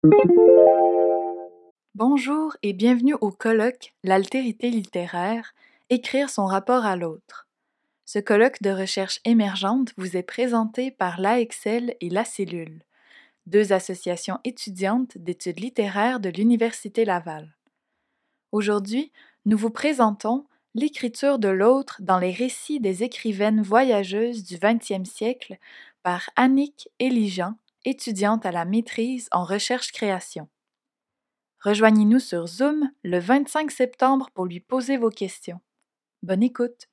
Bonjour et bienvenue au colloque L'altérité littéraire, écrire son rapport à l'autre. Ce colloque de recherche émergente vous est présenté par l'AEXCEL et La Cellule, deux associations étudiantes d'études littéraires de l'Université Laval. Aujourd'hui, nous vous présentons l'écriture de l'autre dans les récits des écrivaines voyageuses du 20e siècle par Annick Elijan, étudiante à la maîtrise en recherche-création. Rejoignez-nous sur Zoom le 25 septembre pour lui poser vos questions. Bonne écoute!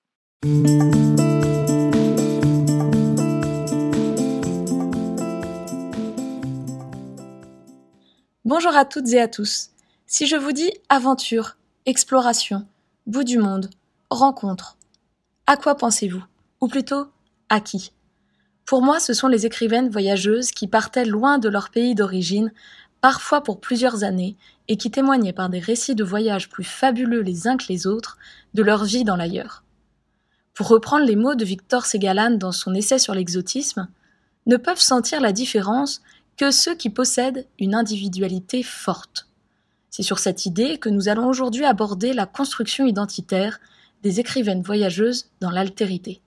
Bonjour à toutes et à tous. Si je vous dis aventure, exploration, bout du monde, rencontre, à quoi pensez-vous? Ou plutôt, à qui? Pour moi, ce sont les écrivaines voyageuses qui partaient loin de leur pays d'origine, parfois pour plusieurs années, et qui témoignaient par des récits de voyages plus fabuleux les uns que les autres de leur vie dans l'ailleurs. Pour reprendre les mots de Victor Segalan dans son essai sur l'exotisme, ne peuvent sentir la différence que ceux qui possèdent une individualité forte. C'est sur cette idée que nous allons aujourd'hui aborder la construction identitaire des écrivaines voyageuses dans l'altérité.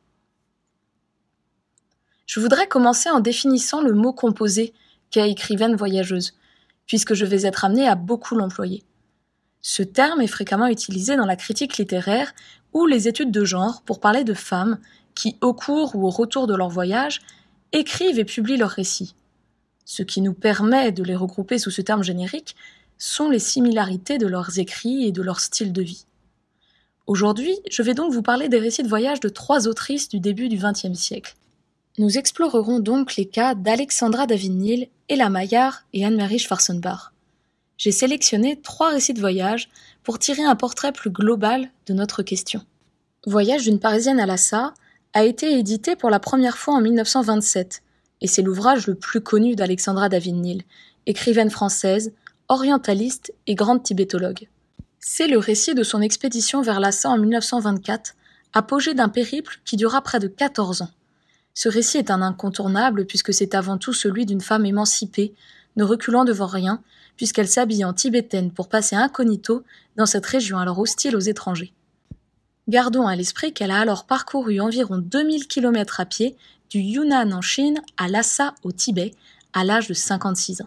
Je voudrais commencer en définissant le mot composé qu'est écrivaine voyageuse, puisque je vais être amenée à beaucoup l'employer. Ce terme est fréquemment utilisé dans la critique littéraire ou les études de genre pour parler de femmes qui, au cours ou au retour de leur voyage, écrivent et publient leurs récits. Ce qui nous permet de les regrouper sous ce terme générique sont les similarités de leurs écrits et de leur style de vie. Aujourd'hui, je vais donc vous parler des récits de voyage de 3 autrices du début du XXe siècle. Nous explorerons donc les cas d'Alexandra David-Néel, Ella Maillart et Anne-Marie Schwarzenbach. J'ai sélectionné 3 récits de voyage pour tirer un portrait plus global de notre question. Voyage d'une Parisienne à Lhasa a été édité pour la première fois en 1927, et c'est l'ouvrage le plus connu d'Alexandra David-Néel, écrivaine française, orientaliste et grande tibétologue. C'est le récit de son expédition vers Lhasa en 1924, apogée d'un périple qui dura près de 14 ans. Ce récit est un incontournable puisque c'est avant tout celui d'une femme émancipée, ne reculant devant rien, puisqu'elle s'habille en tibétaine pour passer incognito dans cette région alors hostile aux étrangers. Gardons à l'esprit qu'elle a alors parcouru environ 2000 km à pied du Yunnan en Chine à Lhasa au Tibet, à l'âge de 56 ans.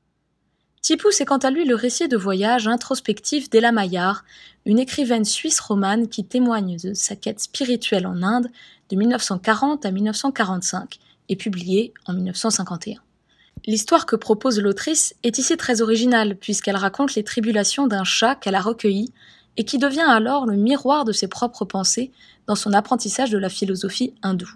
Tipu, c'est quant à lui le récit de voyage introspectif d'Ella Maillart, une écrivaine suisse romane qui témoigne de sa quête spirituelle en Inde de 1940 à 1945 et publiée en 1951. L'histoire que propose l'autrice est ici très originale puisqu'elle raconte les tribulations d'un chat qu'elle a recueilli et qui devient alors le miroir de ses propres pensées dans son apprentissage de la philosophie hindoue.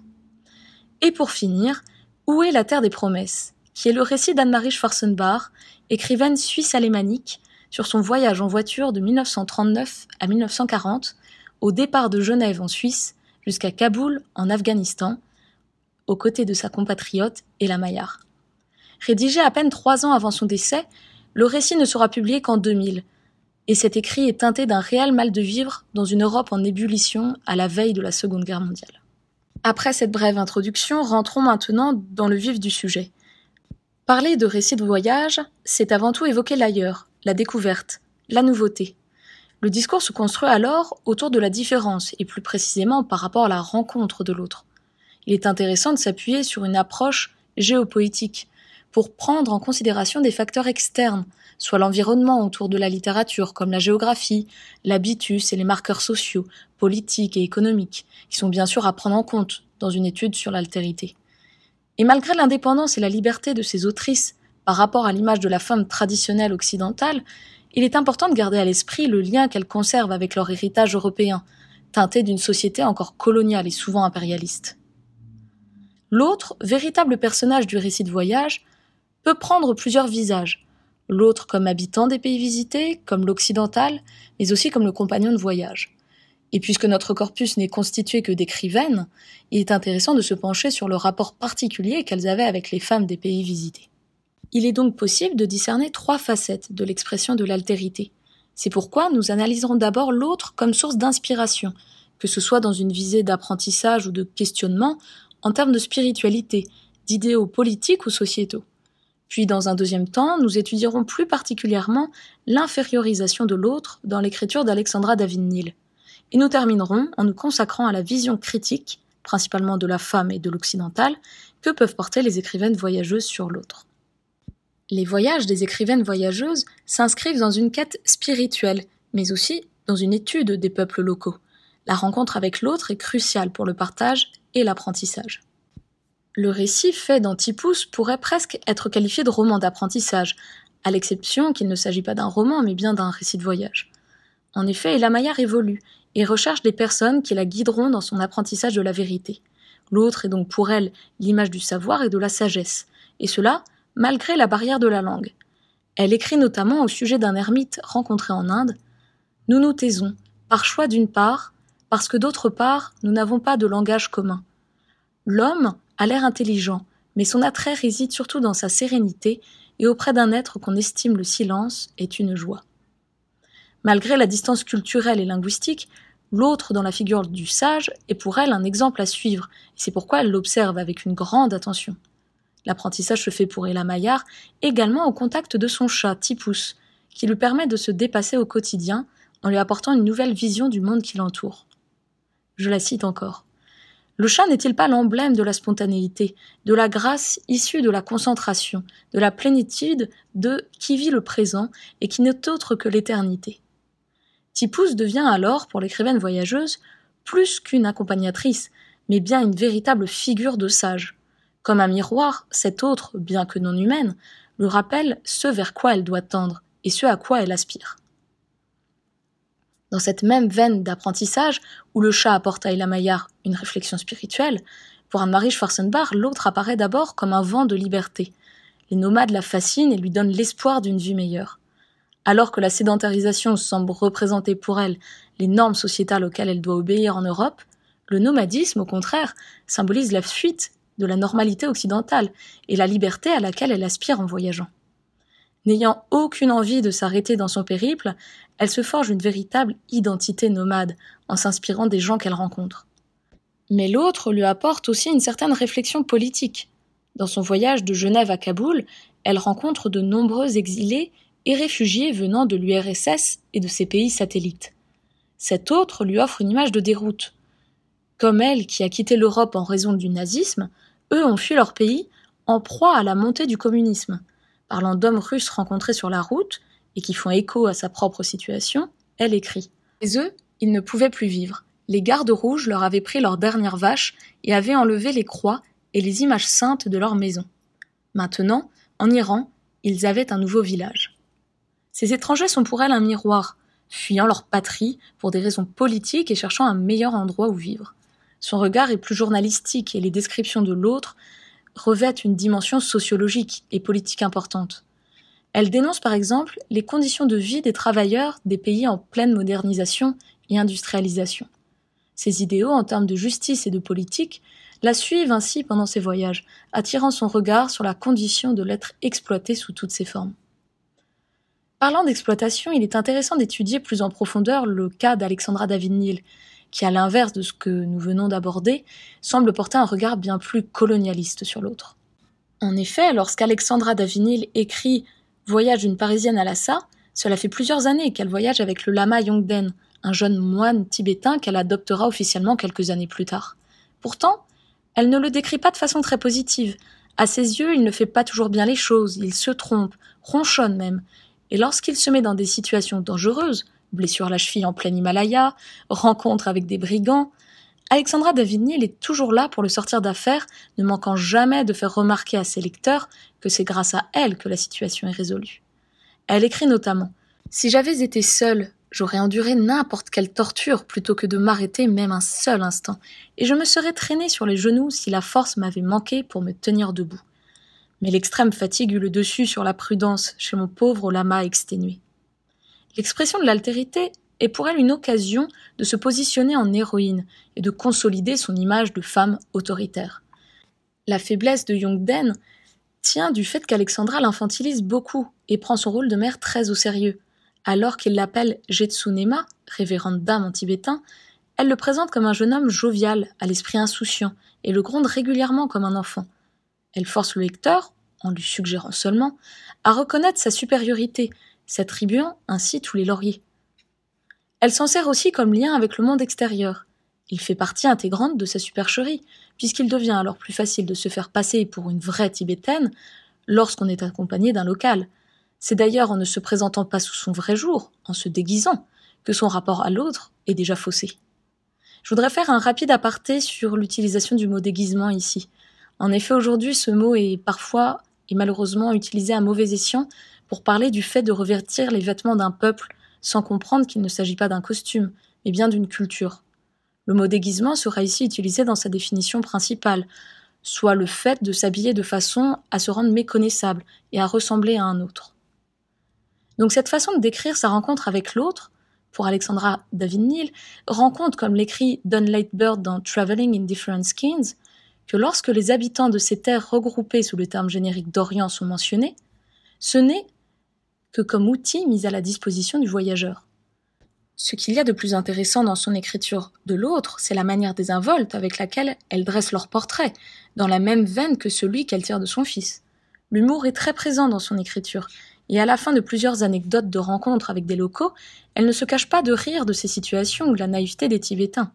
Et pour finir, Où est la terre des promesses, qui est le récit d'Anne-Marie Schwarzenbach, écrivaine suisse alémanique, sur son voyage en voiture de 1939 à 1940, au départ de Genève en Suisse jusqu'à Kaboul en Afghanistan, aux côtés de sa compatriote Ella Maillart. Rédigé à peine 3 ans avant son décès, le récit ne sera publié qu'en 2000, et cet écrit est teinté d'un réel mal de vivre dans une Europe en ébullition à la veille de la Seconde Guerre mondiale. Après cette brève introduction, rentrons maintenant dans le vif du sujet. Parler de récits de voyage, c'est avant tout évoquer l'ailleurs, la découverte, la nouveauté. Le discours se construit alors autour de la différence, et plus précisément par rapport à la rencontre de l'autre. Il est intéressant de s'appuyer sur une approche géopoétique, pour prendre en considération des facteurs externes, soit l'environnement autour de la littérature, comme la géographie, l'habitus et les marqueurs sociaux, politiques et économiques, qui sont bien sûr à prendre en compte dans une étude sur l'altérité. Et malgré l'indépendance et la liberté de ces autrices par rapport à l'image de la femme traditionnelle occidentale, il est important de garder à l'esprit le lien qu'elles conservent avec leur héritage européen, teinté d'une société encore coloniale et souvent impérialiste. L'autre, véritable personnage du récit de voyage, peut prendre plusieurs visages, l'autre comme habitant des pays visités, comme l'occidental, mais aussi comme le compagnon de voyage. Et puisque notre corpus n'est constitué que d'écrivaines, il est intéressant de se pencher sur le rapport particulier qu'elles avaient avec les femmes des pays visités. Il est donc possible de discerner 3 facettes de l'expression de l'altérité. C'est pourquoi nous analyserons d'abord l'autre comme source d'inspiration, que ce soit dans une visée d'apprentissage ou de questionnement, en termes de spiritualité, d'idéaux politiques ou sociétaux. Puis dans un deuxième temps, nous étudierons plus particulièrement l'infériorisation de l'autre dans l'écriture d'Alexandra David-Néel. Et nous terminerons en nous consacrant à la vision critique, principalement de la femme et de l'occidental, que peuvent porter les écrivaines voyageuses sur l'autre. Les voyages des écrivaines voyageuses s'inscrivent dans une quête spirituelle, mais aussi dans une étude des peuples locaux. La rencontre avec l'autre est cruciale pour le partage et l'apprentissage. Le récit fait dans Tippous pourrait presque être qualifié de roman d'apprentissage, à l'exception qu'il ne s'agit pas d'un roman mais bien d'un récit de voyage. En effet, Ella Maillart évolue et recherche des personnes qui la guideront dans son apprentissage de la vérité. L'autre est donc pour elle l'image du savoir et de la sagesse, et cela malgré la barrière de la langue. Elle écrit notamment au sujet d'un ermite rencontré en Inde « Nous nous taisons, par choix d'une part, parce que d'autre part, nous n'avons pas de langage commun. L'homme a l'air intelligent, mais son attrait réside surtout dans sa sérénité, et auprès d'un être qu'on estime le silence est une joie. » Malgré la distance culturelle et linguistique, l'autre dans la figure du sage est pour elle un exemple à suivre, et c'est pourquoi elle l'observe avec une grande attention. L'apprentissage se fait pour Ella Maillart également au contact de son chat, Tippous, qui lui permet de se dépasser au quotidien en lui apportant une nouvelle vision du monde qui l'entoure. Je la cite encore. « Le chat n'est-il pas l'emblème de la spontanéité, de la grâce issue de la concentration, de la plénitude de qui vit le présent et qui n'est autre que l'éternité ?» Tippous devient alors, pour l'écrivaine voyageuse, plus qu'une accompagnatrice, mais bien une véritable figure de sage. Comme un miroir, cette autre, bien que non humaine, lui rappelle ce vers quoi elle doit tendre et ce à quoi elle aspire. Dans cette même veine d'apprentissage, où le chat apporte à Ella Maillart une réflexion spirituelle, pour Anne-Marie Schwarzenbach, l'autre apparaît d'abord comme un vent de liberté. Les nomades la fascinent et lui donnent l'espoir d'une vie meilleure. Alors que la sédentarisation semble représenter pour elle les normes sociétales auxquelles elle doit obéir en Europe, le nomadisme, au contraire, symbolise la fuite de la normalité occidentale et la liberté à laquelle elle aspire en voyageant. N'ayant aucune envie de s'arrêter dans son périple, elle se forge une véritable identité nomade en s'inspirant des gens qu'elle rencontre. Mais l'autre lui apporte aussi une certaine réflexion politique. Dans son voyage de Genève à Kaboul, elle rencontre de nombreux exilés et réfugiés venant de l'URSS et de ses pays satellites. Cet autre lui offre une image de déroute. Comme elle, qui a quitté l'Europe en raison du nazisme, eux ont fui leur pays en proie à la montée du communisme. Parlant d'hommes russes rencontrés sur la route et qui font écho à sa propre situation, elle écrit « Chez eux, ils ne pouvaient plus vivre. Les gardes rouges leur avaient pris leurs dernières vaches et avaient enlevé les croix et les images saintes de leur maison. Maintenant, en Iran, ils avaient un nouveau village. » Ces étrangers sont pour elle un miroir, fuyant leur patrie pour des raisons politiques et cherchant un meilleur endroit où vivre. Son regard est plus journalistique et les descriptions de l'autre revêtent une dimension sociologique et politique importante. Elle dénonce par exemple les conditions de vie des travailleurs des pays en pleine modernisation et industrialisation. Ses idéaux en termes de justice et de politique la suivent ainsi pendant ses voyages, attirant son regard sur la condition de l'être exploité sous toutes ses formes. Parlant d'exploitation, il est intéressant d'étudier plus en profondeur le cas d'Alexandra David-Néel, qui, à l'inverse de ce que nous venons d'aborder, semble porter un regard bien plus colonialiste sur l'autre. En effet, lorsqu'Alexandra David-Néel écrit « Voyage d'une Parisienne à Lhasa », cela fait plusieurs années qu'elle voyage avec le lama Yongden, un jeune moine tibétain qu'elle adoptera officiellement quelques années plus tard. Pourtant, elle ne le décrit pas de façon très positive. À ses yeux, il ne fait pas toujours bien les choses, il se trompe, ronchonne même. Et lorsqu'il se met dans des situations dangereuses, blessure à la cheville en plein Himalaya, rencontre avec des brigands, Alexandra David-Néel est toujours là pour le sortir d'affaire, ne manquant jamais de faire remarquer à ses lecteurs que c'est grâce à elle que la situation est résolue. Elle écrit notamment « Si j'avais été seule, j'aurais enduré n'importe quelle torture plutôt que de m'arrêter même un seul instant, et je me serais traînée sur les genoux si la force m'avait manqué pour me tenir debout. Mais l'extrême fatigue eut le dessus sur la prudence chez mon pauvre lama exténué. » L'expression de l'altérité est pour elle une occasion de se positionner en héroïne et de consolider son image de femme autoritaire. La faiblesse de Yongden tient du fait qu'Alexandra l'infantilise beaucoup et prend son rôle de mère très au sérieux. Alors qu'il l'appelle Jetsunema, révérende dame en tibétain, elle le présente comme un jeune homme jovial, à l'esprit insouciant, et le gronde régulièrement comme un enfant. Elle force le lecteur, en lui suggérant seulement, à reconnaître sa supériorité, s'attribuant ainsi tous les lauriers. Elle s'en sert aussi comme lien avec le monde extérieur. Il fait partie intégrante de sa supercherie, puisqu'il devient alors plus facile de se faire passer pour une vraie Tibétaine lorsqu'on est accompagné d'un local. C'est d'ailleurs en ne se présentant pas sous son vrai jour, en se déguisant, que son rapport à l'autre est déjà faussé. Je voudrais faire un rapide aparté sur l'utilisation du mot déguisement ici. En effet, aujourd'hui, ce mot est parfois et malheureusement utilisé à mauvais escient pour parler du fait de revêtir les vêtements d'un peuple sans comprendre qu'il ne s'agit pas d'un costume, mais bien d'une culture. Le mot déguisement sera ici utilisé dans sa définition principale, soit le fait de s'habiller de façon à se rendre méconnaissable et à ressembler à un autre. Donc cette façon de décrire sa rencontre avec l'autre, pour Alexandra David-Néel, rend compte, comme l'écrit Don Lightbird dans Traveling in Different Skins, que lorsque les habitants de ces terres regroupées sous le terme générique d'Orient sont mentionnés, ce n'est que comme outil mis à la disposition du voyageur. Ce qu'il y a de plus intéressant dans son écriture de l'autre, c'est la manière désinvolte avec laquelle elle dresse leur portrait, dans la même veine que celui qu'elle tire de son fils. L'humour est très présent dans son écriture, et à la fin de plusieurs anecdotes de rencontres avec des locaux, elle ne se cache pas de rire de ces situations ou de la naïveté des Tibétains.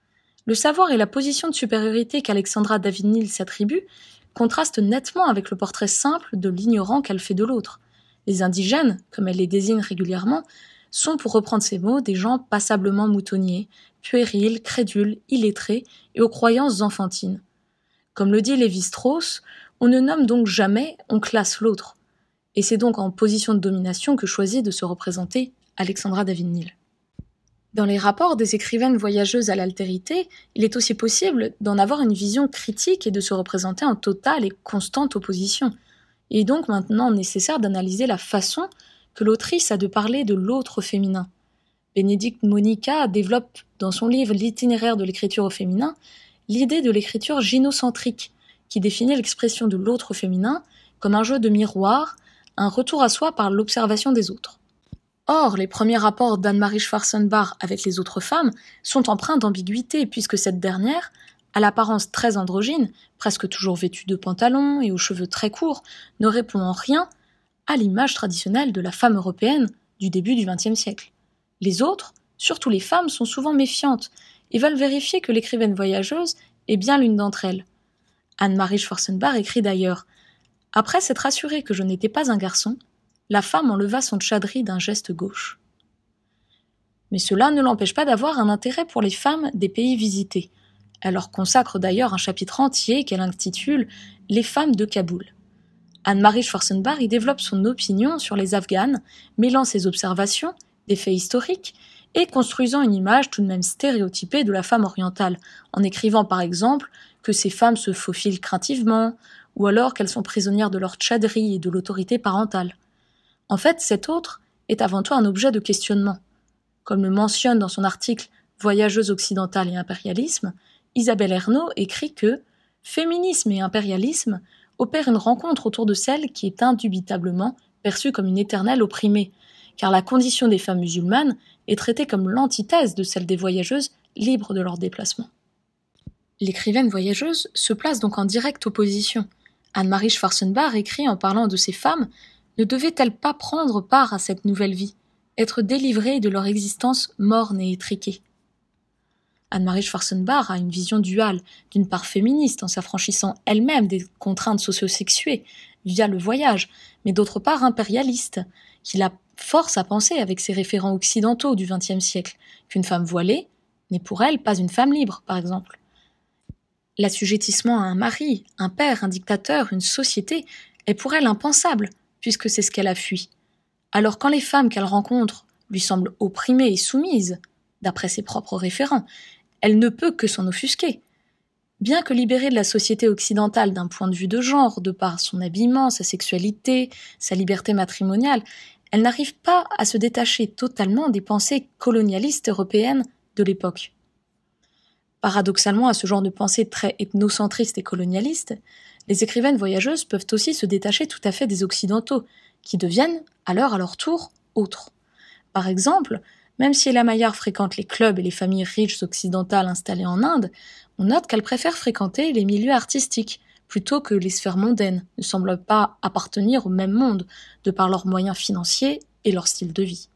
Le savoir et la position de supériorité qu'Alexandra David-Néel s'attribue contrastent nettement avec le portrait simple de l'ignorant qu'elle fait de l'autre. Les indigènes, comme elle les désigne régulièrement, sont, pour reprendre ses mots, des gens passablement moutonniers, puérils, crédules, illettrés et aux croyances enfantines. Comme le dit Lévi-Strauss, on ne nomme donc jamais, on classe l'autre. Et c'est donc en position de domination que choisit de se représenter Alexandra David-Néel. Dans les rapports des écrivaines voyageuses à l'altérité, il est aussi possible d'en avoir une vision critique et de se représenter en totale et constante opposition. Il est donc maintenant nécessaire d'analyser la façon que l'autrice a de parler de l'autre féminin. Bénédicte Monica développe dans son livre L'itinéraire de l'écriture au féminin l'idée de l'écriture gynocentrique, qui définit l'expression de l'autre féminin comme un jeu de miroir, un retour à soi par l'observation des autres. Or, les premiers rapports d'Anne-Marie Schwarzenbach avec les autres femmes sont empreints d'ambiguïté, puisque cette dernière, à l'apparence très androgyne, presque toujours vêtue de pantalons et aux cheveux très courts, ne répond en rien à l'image traditionnelle de la femme européenne du début du XXe siècle. Les autres, surtout les femmes, sont souvent méfiantes et veulent vérifier que l'écrivaine voyageuse est bien l'une d'entre elles. Anne-Marie Schwarzenbach écrit d'ailleurs « Après s'être assurée que je n'étais pas un garçon, la femme enleva son tchadri d'un geste gauche. » Mais cela ne l'empêche pas d'avoir un intérêt pour les femmes des pays visités. Elle leur consacre d'ailleurs un chapitre entier qu'elle intitule « Les femmes de Kaboul ». Anne-Marie Schwarzenbach y développe son opinion sur les Afghanes, mêlant ses observations, des faits historiques, et construisant une image tout de même stéréotypée de la femme orientale, en écrivant par exemple que ces femmes se faufilent craintivement, ou alors qu'elles sont prisonnières de leur tchadri et de l'autorité parentale. En fait, cet autre est avant tout un objet de questionnement. Comme le mentionne dans son article « Voyageuse occidentale et impérialisme », Isabelle Ernaud écrit que « Féminisme et impérialisme opèrent une rencontre autour de celle qui est indubitablement perçue comme une éternelle opprimée, car la condition des femmes musulmanes est traitée comme l'antithèse de celle des voyageuses libres de leurs déplacements. » L'écrivaine voyageuse se place donc en directe opposition. Anne-Marie Schwarzenbach écrit en parlant de ces femmes « Ne devaient-elles pas prendre part à cette nouvelle vie, être délivrées de leur existence morne et étriquée ?» Anne-Marie Schwarzenbach a une vision duale, d'une part féministe en s'affranchissant elle-même des contraintes socio-sexuées via le voyage, mais d'autre part impérialiste, qui la force à penser avec ses référents occidentaux du XXe siècle, qu'une femme voilée n'est pour elle pas une femme libre, par exemple. L'assujettissement à un mari, un père, un dictateur, une société est pour elle impensable, puisque c'est ce qu'elle a fui. Alors quand les femmes qu'elle rencontre lui semblent opprimées et soumises, d'après ses propres référents, elle ne peut que s'en offusquer. Bien que libérée de la société occidentale d'un point de vue de genre, de par son habillement, sa sexualité, sa liberté matrimoniale, elle n'arrive pas à se détacher totalement des pensées colonialistes européennes de l'époque. Paradoxalement, à ce genre de pensée très ethnocentriste et colonialiste, les écrivaines voyageuses peuvent aussi se détacher tout à fait des Occidentaux, qui deviennent, alors à leur tour, autres. Par exemple, même si Ella Maillard fréquente les clubs et les familles riches occidentales installées en Inde, on note qu'elle préfère fréquenter les milieux artistiques, plutôt que les sphères mondaines ne semblent pas appartenir au même monde de par leurs moyens financiers et leur style de vie.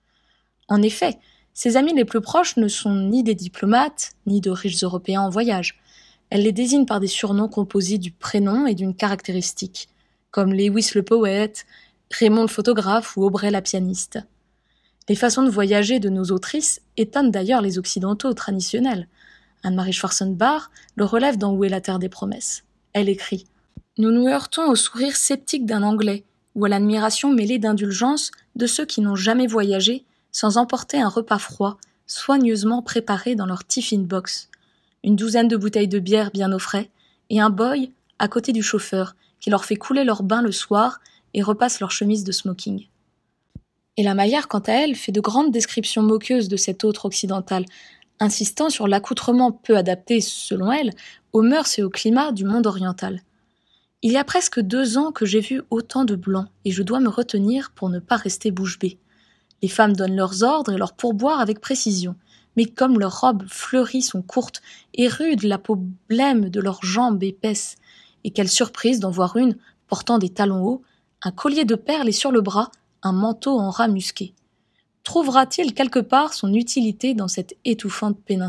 En effet, ses amis les plus proches ne sont ni des diplomates, ni de riches Européens en voyage. Elle les désigne par des surnoms composés du prénom et d'une caractéristique, comme Lewis le poète, Raymond le photographe ou Aubrey la pianiste. Les façons de voyager de nos autrices étonnent d'ailleurs les occidentaux traditionnels. Anne-Marie Schwarzenbach le relève dans Où est la terre des promesses. Elle écrit « Nous nous heurtons au sourire sceptique d'un Anglais ou à l'admiration mêlée d'indulgence de ceux qui n'ont jamais voyagé sans emporter un repas froid, soigneusement préparé dans leur tiffin box, une douzaine de bouteilles de bière bien au frais, et un boy à côté du chauffeur qui leur fait couler leur bain le soir et repasse leur chemise de smoking. » Et la Maillard, quant à elle, fait de grandes descriptions moqueuses de cet autre occidental, insistant sur l'accoutrement peu adapté, selon elle, aux mœurs et au climat du monde oriental. Il y a presque 2 ans que j'ai vu autant de blancs, et je dois me retenir pour ne pas rester bouche bée. Les femmes donnent leurs ordres et leurs pourboires avec précision, mais comme leurs robes fleuries sont courtes et rudes, la peau blême de leurs jambes épaisses, et quelle surprise d'en voir une portant des talons hauts, un collier de perles et sur le bras, un manteau en rat musqué. Trouvera-t-il quelque part son utilité dans cette étouffante péninsule ?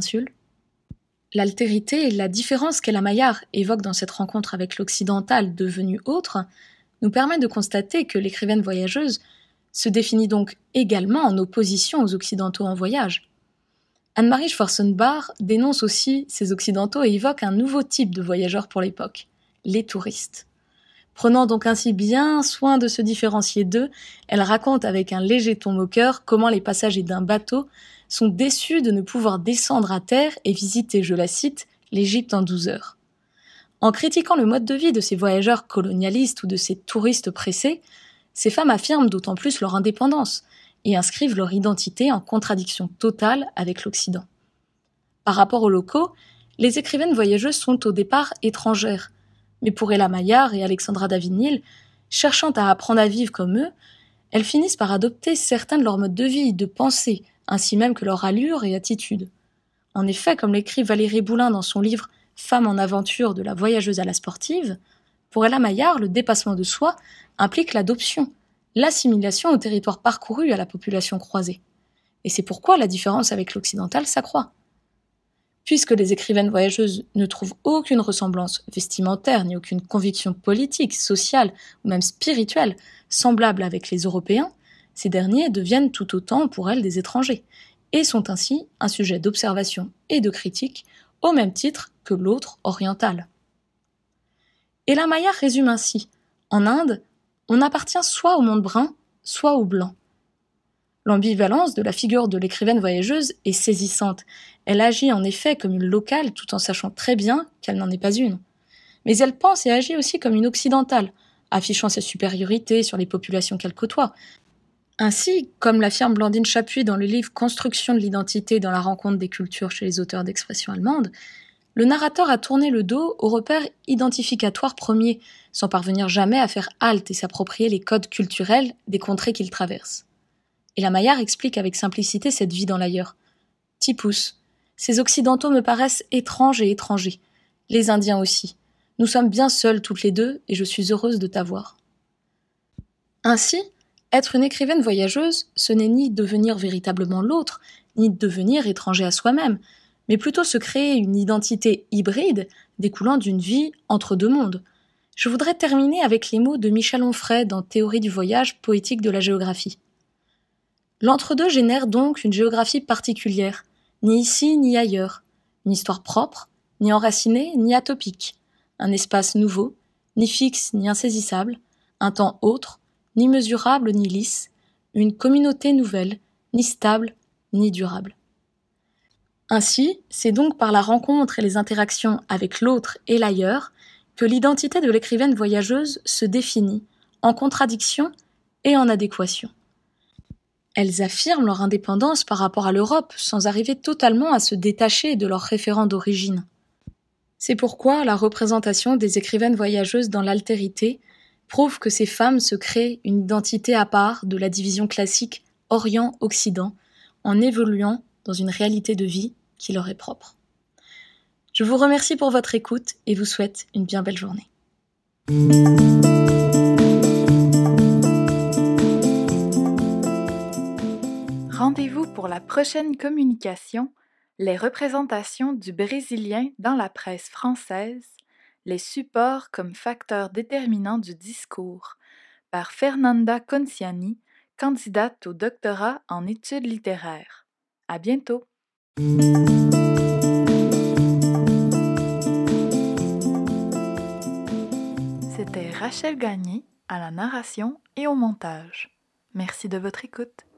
L'altérité et la différence qu'Ella Maillard évoque dans cette rencontre avec l'occidental devenu autre nous permet de constater que l'écrivaine voyageuse se définit donc également en opposition aux occidentaux en voyage. Anne-Marie Schwarzenbach dénonce aussi ces occidentaux et évoque un nouveau type de voyageurs pour l'époque, les touristes. Prenant donc ainsi bien soin de se différencier d'eux, elle raconte avec un léger ton moqueur comment les passagers d'un bateau sont déçus de ne pouvoir descendre à terre et visiter, je la cite, l'Égypte en 12 heures. En critiquant le mode de vie de ces voyageurs colonialistes ou de ces touristes pressés, ces femmes affirment d'autant plus leur indépendance et inscrivent leur identité en contradiction totale avec l'Occident. Par rapport aux locaux, les écrivaines voyageuses sont au départ étrangères, mais pour Ella Maillard et Alexandra David-Néel, cherchant à apprendre à vivre comme eux, elles finissent par adopter certains de leurs modes de vie, de pensée, ainsi même que leur allure et attitude. En effet, comme l'écrit Valérie Boulin dans son livre « Femme en aventure de la voyageuse à la sportive », pour Ella Maillard, le dépassement de soi implique l'adoption, l'assimilation au territoire parcouru à la population croisée. Et c'est pourquoi la différence avec l'occidental s'accroît. Puisque les écrivaines voyageuses ne trouvent aucune ressemblance vestimentaire ni aucune conviction politique, sociale ou même spirituelle semblable avec les Européens, ces derniers deviennent tout autant pour elles des étrangers, et sont ainsi un sujet d'observation et de critique au même titre que l'autre oriental. Ella Maillard résume ainsi « En Inde, on appartient soit au monde brun, soit au blanc. » L'ambivalence de la figure de l'écrivaine voyageuse est saisissante. Elle agit en effet comme une locale tout en sachant très bien qu'elle n'en est pas une. Mais elle pense et agit aussi comme une occidentale, affichant sa supériorité sur les populations qu'elle côtoie. Ainsi, comme l'affirme Blandine Chapuis dans le livre « Construction de l'identité dans la rencontre des cultures chez les auteurs d'expression allemande », le narrateur a tourné le dos aux repères identificatoires premiers, sans parvenir jamais à faire halte et s'approprier les codes culturels des contrées qu'il traverse. Et la Maillard explique avec simplicité cette vie dans l'ailleurs. « Tipous, ces occidentaux me paraissent étranges et étrangers. Les Indiens aussi. Nous sommes bien seuls toutes les deux et je suis heureuse de t'avoir. » Ainsi, être une écrivaine voyageuse, ce n'est ni devenir véritablement l'autre, ni devenir étranger à soi-même, mais plutôt se créer une identité hybride découlant d'une vie entre deux mondes. Je voudrais terminer avec les mots de Michel Onfray dans Théorie du voyage, poétique de la géographie. L'entre-deux génère donc une géographie particulière, ni ici ni ailleurs, une histoire propre, ni enracinée ni atopique, un espace nouveau, ni fixe ni insaisissable, un temps autre, ni mesurable ni lisse, une communauté nouvelle, ni stable ni durable. Ainsi, c'est donc par la rencontre et les interactions avec l'autre et l'ailleurs que l'identité de l'écrivaine voyageuse se définit, en contradiction et en adéquation. Elles affirment leur indépendance par rapport à l'Europe sans arriver totalement à se détacher de leurs référents d'origine. C'est pourquoi la représentation des écrivaines voyageuses dans l'altérité prouve que ces femmes se créent une identité à part de la division classique Orient-Occident en évoluant dans une réalité de vie qui leur est propre. Je vous remercie pour votre écoute et vous souhaite une bien belle journée. Rendez-vous pour la prochaine communication, les représentations du brésilien dans la presse française, les supports comme facteurs déterminants du discours, par Fernanda Conciani, candidate au doctorat en études littéraires. À bientôt! C'était Rachel Gagné à la narration et au montage. Merci de votre écoute.